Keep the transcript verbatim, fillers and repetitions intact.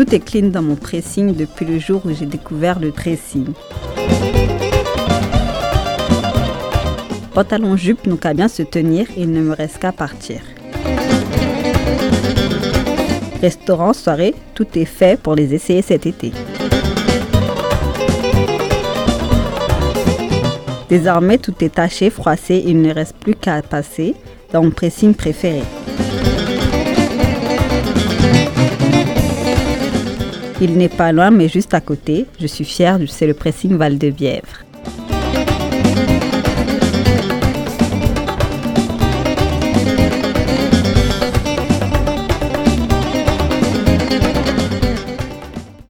Tout est clean dans mon pressing depuis le jour où j'ai découvert le dressing. Pantalon jupe n'ont qu'à bien se tenir, il ne me reste qu'à partir. Restaurant, soirée, tout est fait pour les essayer cet été. Désormais, tout est taché, froissé, il ne reste plus qu'à passer dans mon pressing préféré. Il n'est pas loin, mais juste à côté. Je suis fière, c'est le pressing Val de Bièvre.